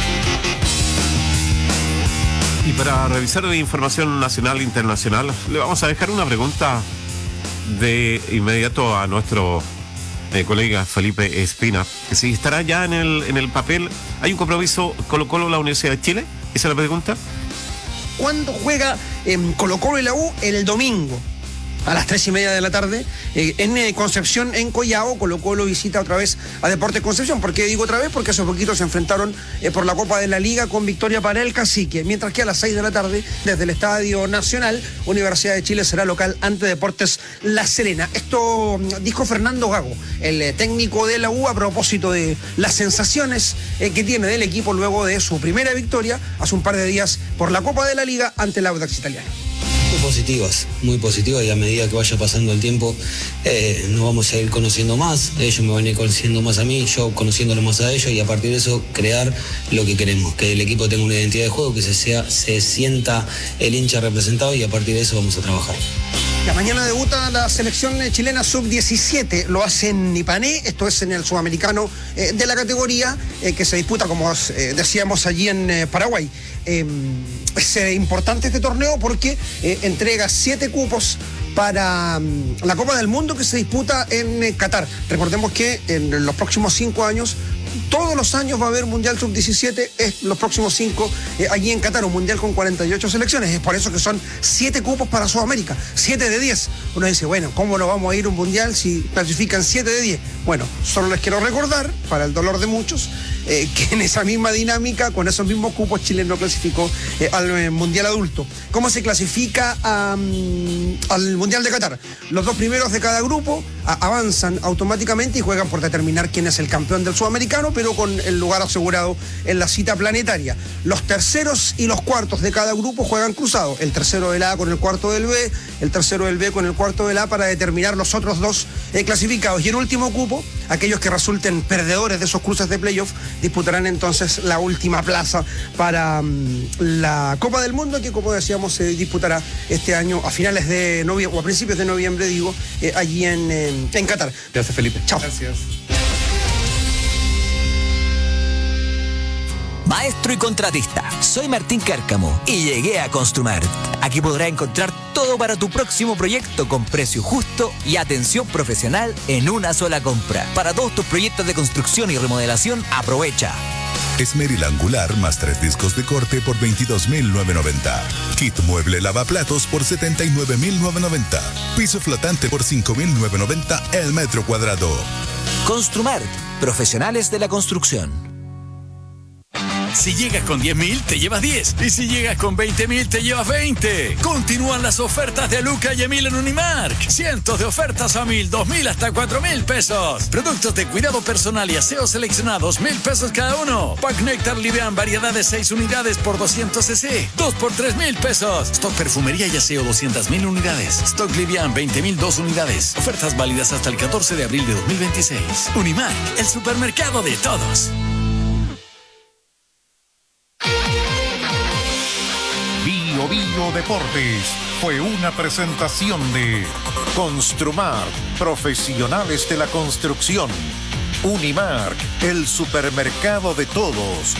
Y para revisar de información nacional e internacional, le vamos a dejar una pregunta de inmediato a nuestro eh, colega Felipe Espina, que si estará ya en el, en el papel. ¿Hay un compromiso Colo-Colo la Universidad de Chile? ¿Esa es la pregunta? ¿Cuándo juega eh, Colo-Colo y la U? El domingo a las tres y media de la tarde, eh, en eh, Concepción, en Collao. Colo-Colo visita otra vez a Deportes Concepción. ¿Por qué digo otra vez? Porque hace poquito se enfrentaron eh, por la Copa de la Liga con victoria para el Cacique. Mientras que a las seis de la tarde, desde el Estadio Nacional, Universidad de Chile será local ante Deportes La Serena. Esto dijo Fernando Gago, el eh, técnico de la U, a propósito de las sensaciones eh, que tiene del equipo luego de su primera victoria hace un par de días por la Copa de la Liga ante el Audax Italiano. Muy positivas, muy positivas, y a medida que vaya pasando el tiempo eh, nos vamos a ir conociendo más, ellos me van a ir conociendo más a mí, yo conociéndolo más a ellos, y a partir de eso crear lo que queremos, que el equipo tenga una identidad de juego, que se, sea, se sienta el hincha representado, y a partir de eso vamos a trabajar. La mañana debuta la selección chilena sub diecisiete, lo hace en Ipané, esto es en el sudamericano eh, de la categoría eh, que se disputa, como eh, decíamos, allí en eh, Paraguay. Eh, es eh, importante este torneo porque eh, entrega siete cupos para um, la Copa del Mundo que se disputa en eh, Qatar. Recordemos que en los próximos cinco años, todos los años va a haber Mundial sub diecisiete, es los próximos cinco eh, allí en Qatar, un Mundial con cuarenta y ocho selecciones. Es por eso que son siete cupos para Sudamérica, siete de diez. Uno dice, bueno, ¿cómo no vamos a ir a un Mundial si clasifican siete de diez? Bueno, solo les quiero recordar, para el dolor de muchos, eh, que en esa misma dinámica, con esos mismos cupos, Chile no clasificó eh, al eh, Mundial Adulto. ¿Cómo se clasifica um, al Mundial de Qatar? Los dos primeros de cada grupo a, avanzan automáticamente y juegan por determinar quién es el campeón del Sudamericano, pero con el lugar asegurado en la cita planetaria. Los terceros y los cuartos de cada grupo juegan cruzados, el tercero del A con el cuarto del B, el tercero del B con el cuarto del A, para determinar los otros dos eh, clasificados. Y en último cupo, aquellos que resulten perdedores de esos cruces de playoff disputarán entonces la última plaza para um, la Copa del Mundo, que como decíamos se disputará este año a finales de noviembre, o a principios de noviembre, digo, eh, allí en, en, en Qatar. Gracias, Felipe. Chao. Gracias. Maestro y contratista, soy Martín Cárcamo y llegué a Construmart. Aquí podrás encontrar todo para tu próximo proyecto con precio justo y atención profesional en una sola compra. Para todos tus proyectos de construcción y remodelación, aprovecha. Esmeril angular más tres discos de corte por veintidós mil novecientos noventa. Kit mueble lavaplatos por setenta y nueve mil novecientos noventa. Piso flotante por cinco mil novecientos noventa el metro cuadrado. Construmart, profesionales de la construcción. Si llegas con diez mil, te llevas diez. Y si llegas con veinte mil, te llevas veinte. Continúan las ofertas de Luca y Emil en Unimark. Cientos de ofertas a mil, dos mil hasta cuatro mil pesos. Productos de cuidado personal y aseo seleccionados, mil pesos cada uno. Pack Néctar Livian, variedad de seis unidades por doscientos centilitros. dos por tres mil pesos. Stock perfumería y aseo, doscientas mil unidades. Stock Livian, veinte mil, dos unidades. Ofertas válidas hasta el catorce de abril de dos mil veintiséis. Unimark, el supermercado de todos. Bio Bio Deportes fue una presentación de Construmart, profesionales de la construcción. Unimark, el supermercado de todos.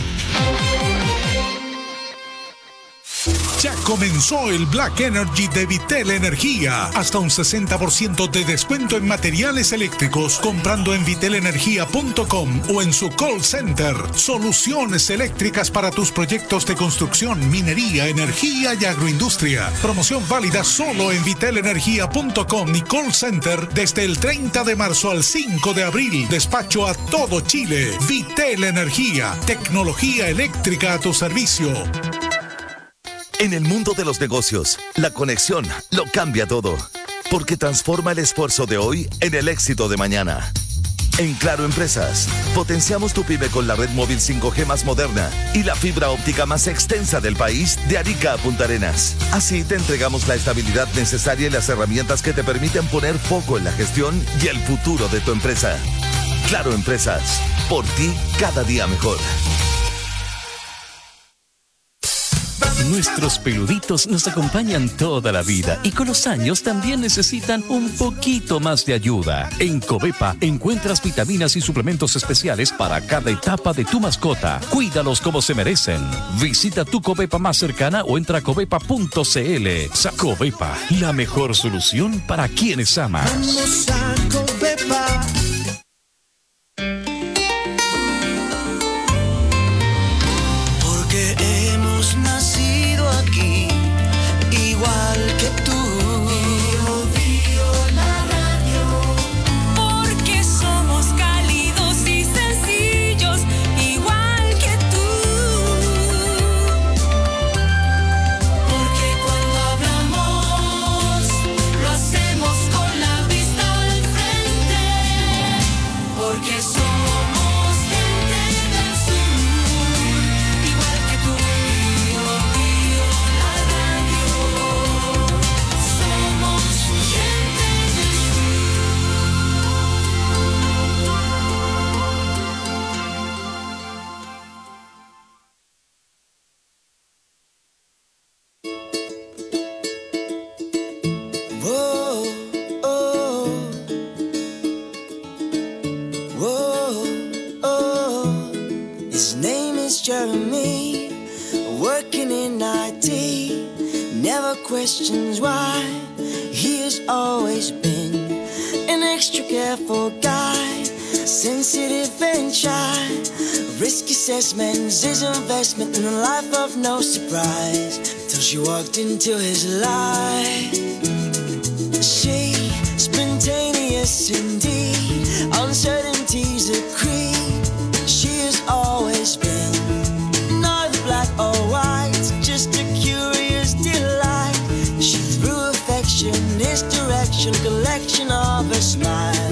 Ya comenzó el Black Energy de Vitel Energía. Hasta un sesenta por ciento de descuento en materiales eléctricos comprando en vitel energía punto com o en su call center. Soluciones eléctricas para tus proyectos de construcción, minería, energía y agroindustria. Promoción válida solo en vitel energía punto com y call center desde el treinta de marzo al cinco de abril. Despacho a todo Chile. Vitel Energía. Tecnología eléctrica a tu servicio. En el mundo de los negocios, la conexión lo cambia todo, porque transforma el esfuerzo de hoy en el éxito de mañana. En Claro Empresas, potenciamos tu pyme con la red móvil cinco G más moderna y la fibra óptica más extensa del país, de Arica a Punta Arenas. Así te entregamos la estabilidad necesaria y las herramientas que te permiten poner foco en la gestión y el futuro de tu empresa. Claro Empresas, por ti cada día mejor. Nuestros peluditos nos acompañan toda la vida y con los años también necesitan un poquito más de ayuda. En Covepa encuentras vitaminas y suplementos especiales para cada etapa de tu mascota. Cuídalos como se merecen. Visita tu Covepa más cercana o entra a covepa punto cl. Covepa, la mejor solución para quienes amas. Vamos a Covepa. Porque hemos nacido aquí, igual que tú. Bio, bio, la radio. Porque somos cálidos y sencillos, igual que tú. Porque cuando hablamos, lo hacemos con la vista al frente. Porque somos gente del sur, igual que tú. Bio, bio, la radio. Somos gente del Whoa, oh. Whoa, oh. His name is Jeremy, working in I T. Never questions why. He has always been an extra careful guy, sensitive and shy. Risk assessments, his investment in a life of no surprise. Till she walked into his life. She, spontaneous indeed, uncertainties a creed. She has always been neither black or white, just a curious delight. She threw affection, his direction, collection of her smile.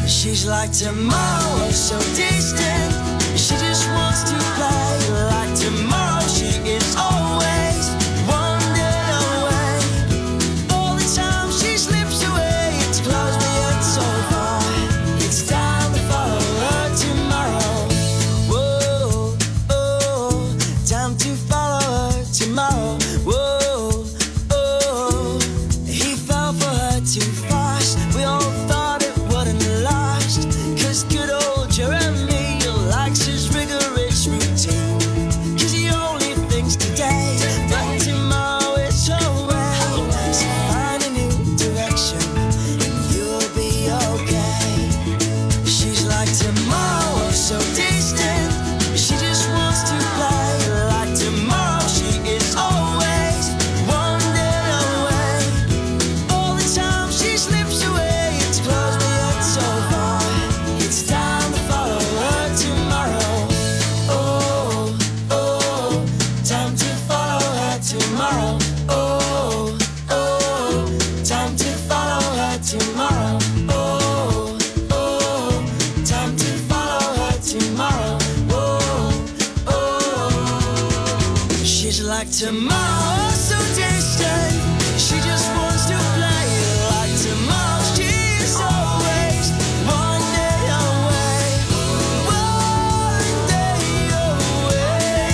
She's like tomorrow, so distant. She just wants to play like tomorrow. She is always one day away. All the time she slips away. It's close but yet so far. It's time to follow her tomorrow. Whoa, oh, time to follow her tomorrow. Whoa, oh, he fell for her too fast. We all thought it wouldn't last. Cause good old Jeremy likes his rigorous routine. Cause he only thinks today, but tomorrow it's away. So find a new direction and you'll be okay. She's like tomorrow, so distant. She just wants to play like tomorrow. She is always one day away. All the time she slips away. It's close but yet so far. It's time to follow her tomorrow. Oh, oh, time to follow her tomorrow. Oh, oh, time to follow her tomorrow. Oh, oh, time to follow her tomorrow. Oh, oh, she's like tomorrow, so distant. She just wants to play like tomorrow. She's always one day away. One day away.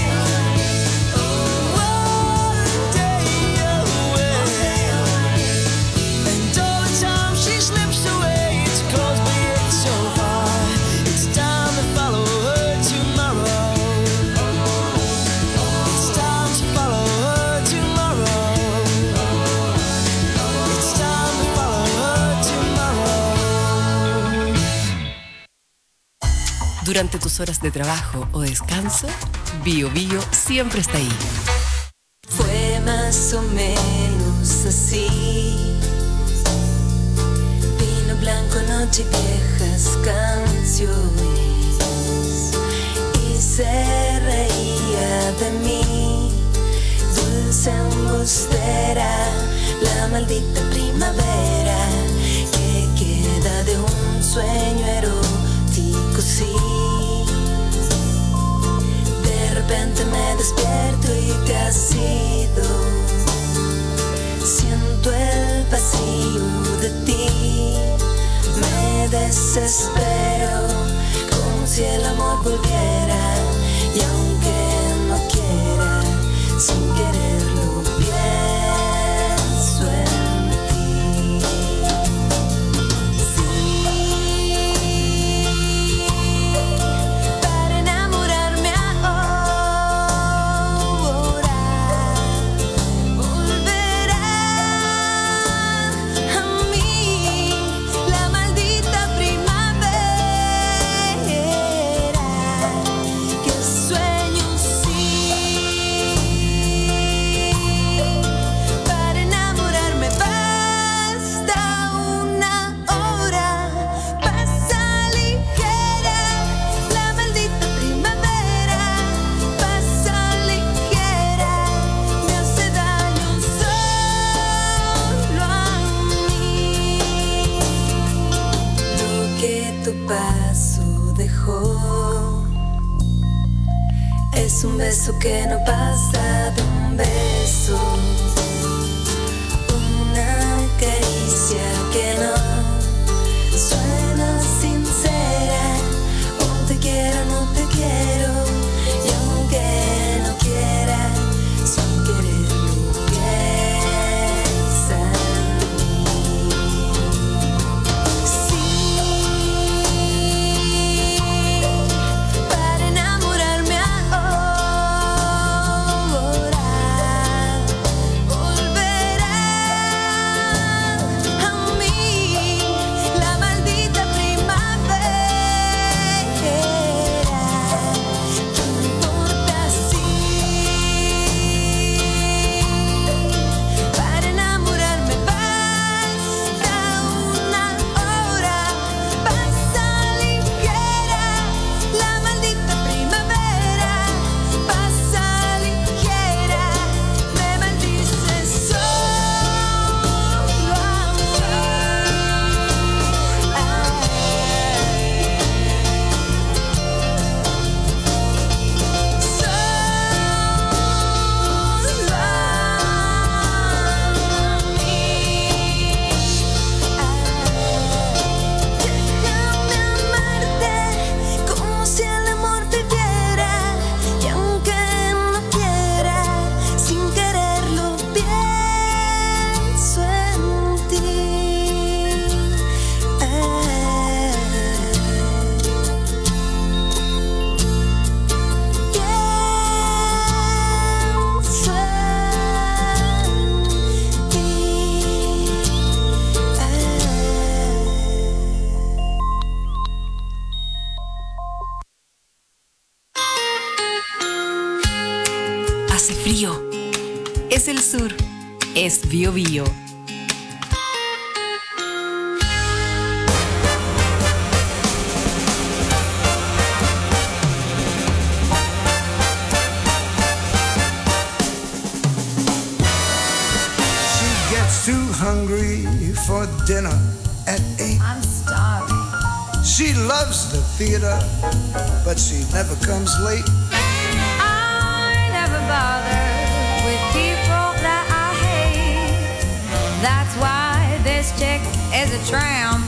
One day away. And all the time she slips away. It's close but yet so far. It's time to follow her tomorrow. It's time to follow her tomorrow. It's time to follow her tomorrow. Durante tus horas de trabajo o descanso, Bio Bio siempre está ahí. Fue más o menos así. Vino blanco, noche y viejas canciones. Y se reía de mí. Dulce embustera, la maldita primavera que queda de un sueño erótico, sí. De repente me despierto y te has ido. Siento el vacío de ti. Me desespero como si el amor volviera. Y aunque no quiera, sin quererlo pienso en ti. Sí, para enamorarme ahora, volverá a mí la maldita primavera que sueño sí. Para enamorarme basta una hora, pasa ligera, la maldita primavera pasa ligera, me hace daño solo a mí. Lo que tu paso dejó es un beso que no pasa de un beso, una caricia que no suena sincera. O te quiero, no te quiero, y aunque no quiera, sin quererlo piensa en mí. Sí, para enamorarme ahora, frío. Es el sur. Es Bio Bio. Too hungry for dinner at eight. I'm starving. She loves the theater, but she never comes late. I never bother with people that I hate. That's why this chick is a tramp.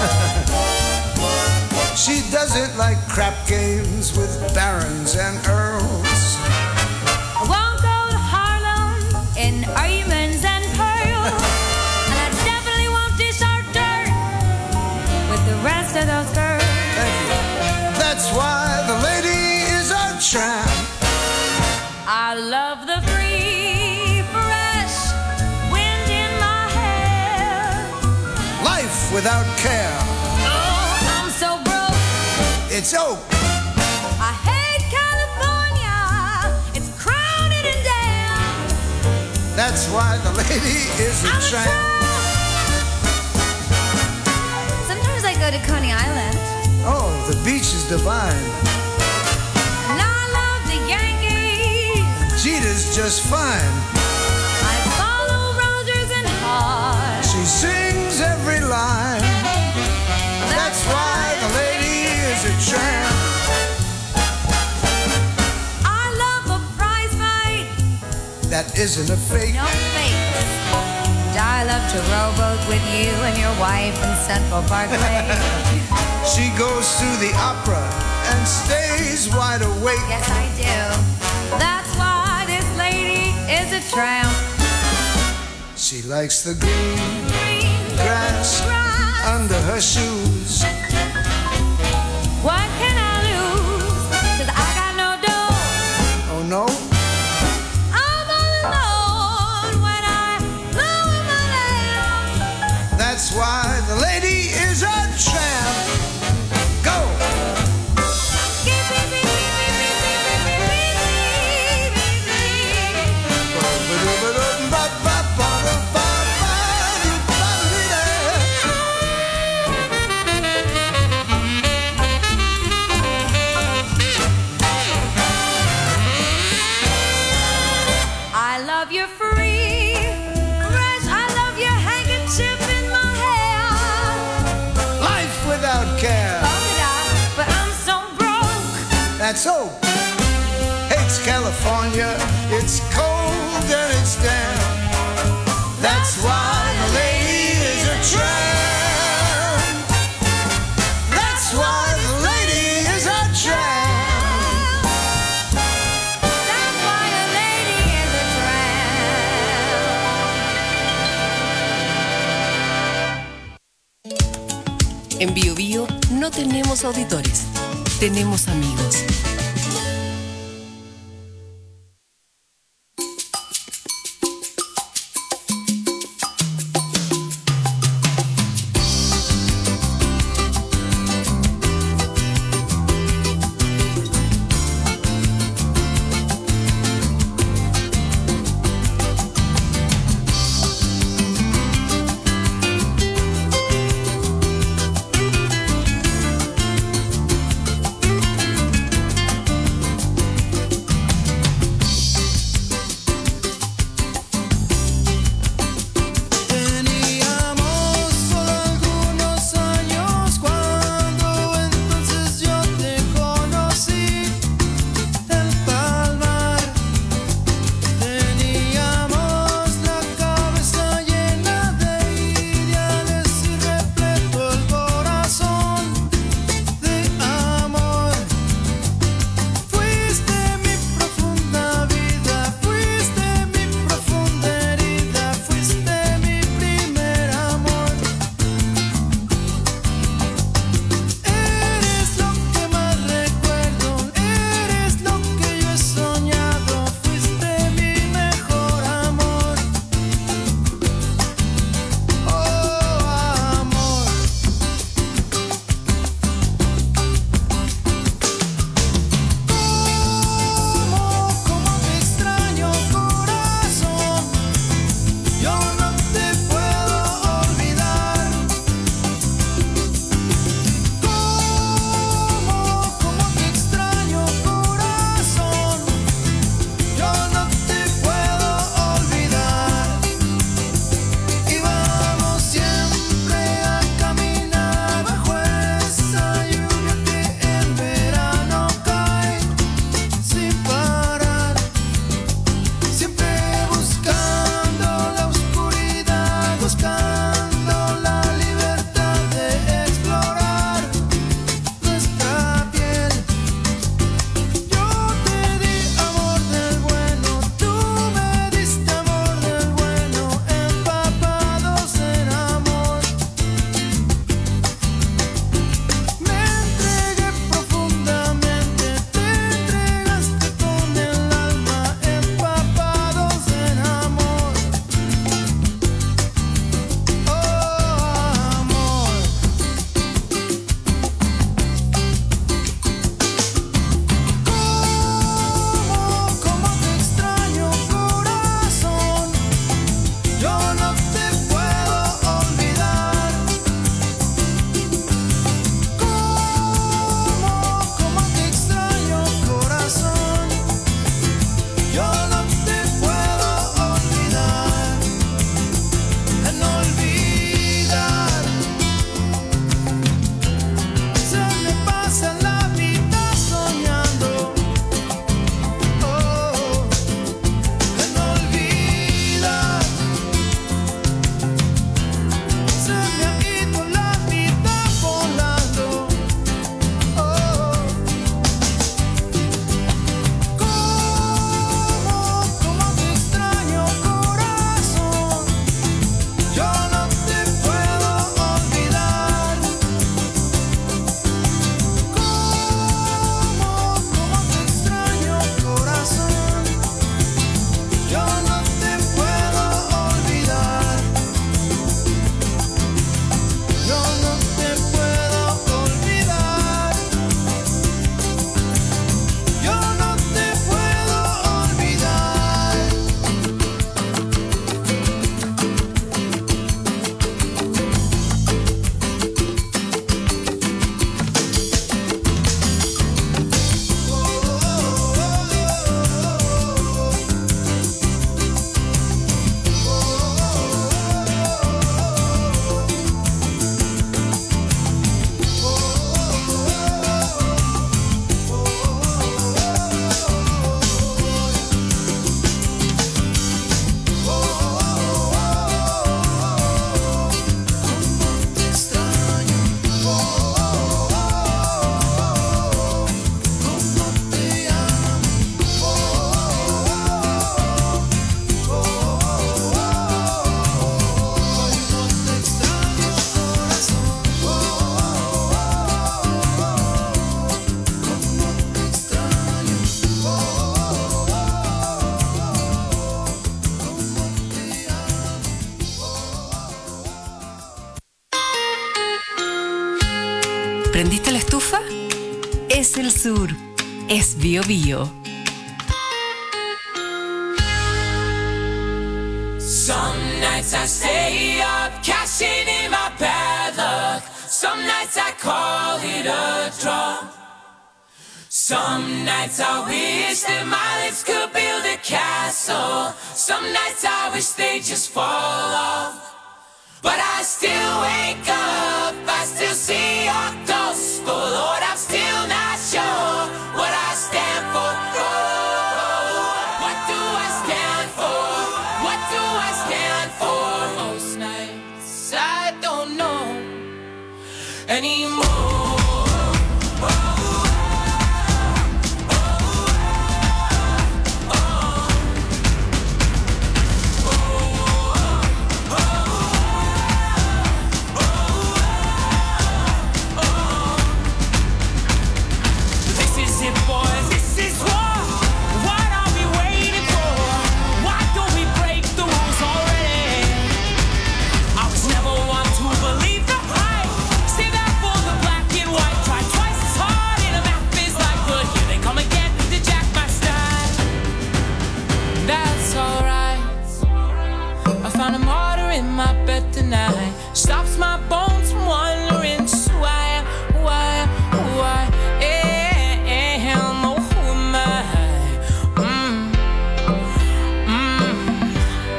She doesn't like crap games with barons and earls. I won't go to Harlem in diamonds and pearls. And I definitely won't dish our dirt with the rest of those girls. That's why the lady is a tramp. I love the free, fresh wind in my hair. Life without care. Oh, I'm so broke. It's oak. I hate California. It's crowded and damn. That's why the lady is a I'm tramp. A tramp. Sometimes I go to Coney Island. Oh, the beach is divine. And I love the Yankees. Jeter's just fine. I follow Rogers and Hart. She sings every line. That's why the lady is a tramp. I love a prize fight. That isn't a fake. No fake. And I love to rowboat with you and your wife in Central Parkway. She goes to the opera and stays wide awake. Yes, I do. That's why this lady is a tramp. She likes the green, green grass, grass under her shoes. What can I lose? 'Cause I got no dough. Oh no? I'm all alone when I lower my lamp. That's why the lady is a tramp. Go! I love your free fresh. I love your handkerchief in my hair. Life without care. But I'm so broke. That's so. Hates California. It's cold and it's damp. That's why the lady is a tramp. That's why the lady is a tramp. That's why the lady is a tramp. En Bio Bio no tenemos auditores, tenemos amigos. ¿Prendiste la estufa? Es el sur. Es Bio Bio. Some nights I stay up, cashing in my bad luck. Some nights I call it a draw. Some nights I wish that my lips could build a castle. Some nights I wish they just fall off. But I still wake up, I still see your ghost. Oh Lord, I'm still not sure what I stand for. Oh, what do I stand for? What do I stand for? Most nights I don't know anymore. Stops my bones from wondering just why, why, why am, oh, who am I? Mm, mm.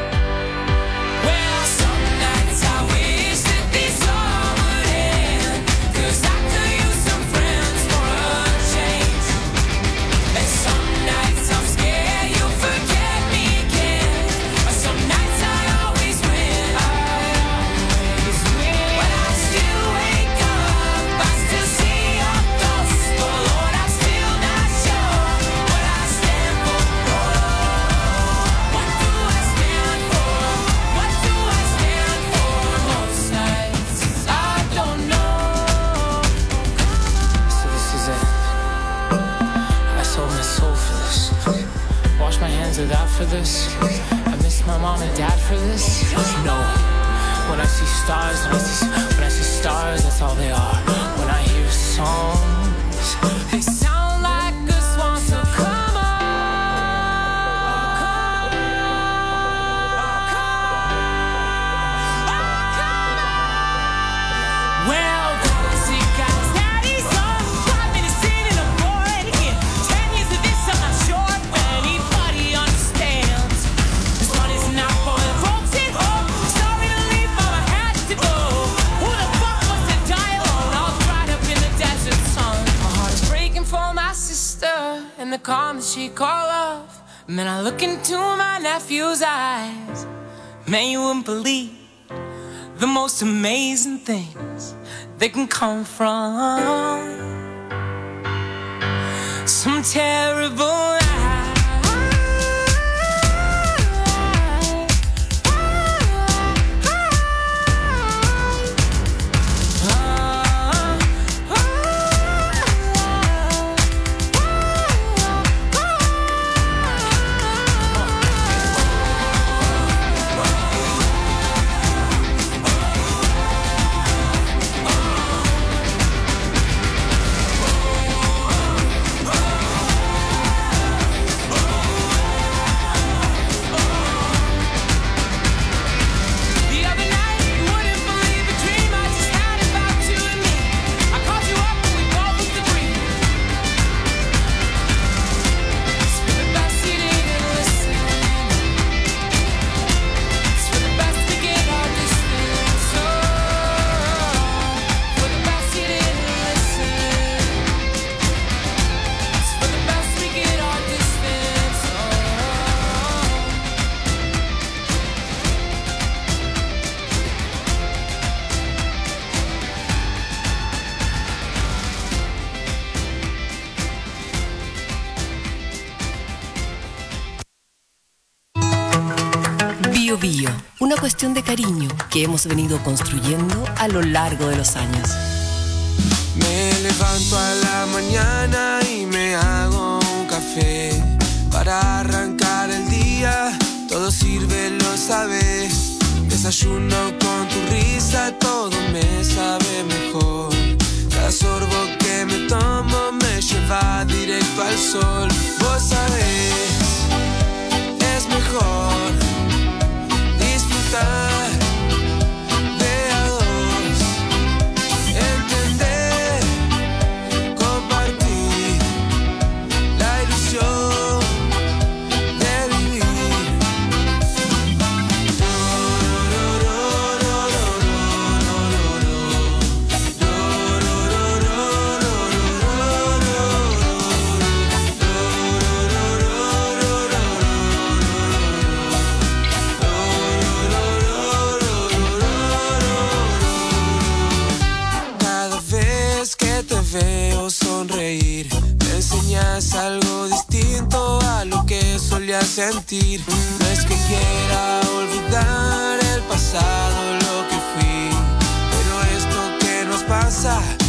Well, some nights I wish that this all would end, 'cause I could use some friends for a change. And some nights I'm scared you'll forget me again. Some nights I always win. I out for this. I miss my mom and dad for this. No, when I see stars, when I see, when I see stars, that's all they are. When I hear songs, they sound like a swan. So come on, come on, come on. Well, don't see guys, daddy's on. Five minutes in and I'm bored again. Ten years of this, I'm not sure. And the calm that she call off. And then I look into my nephew's eyes. Man, you wouldn't believe the most amazing things that can come from some terrible lies. Bio Bio, una cuestión de cariño que hemos venido construyendo a lo largo de los años. Me levanto a la mañana y me hago un café para arrancar el día, todo sirve, lo sabes. Desayuno con tu risa, todo me sabe mejor. Cada sorbo sol. Vos sabés, es mejor disfrutar de a dos, entender, compartir la ilusión de vivir. Cada vez que te veo sonreír, me enseñas algo distinto a lo que solía sentir. No es que quiera olvidar el pasado, lo que fui, pero esto que nos pasa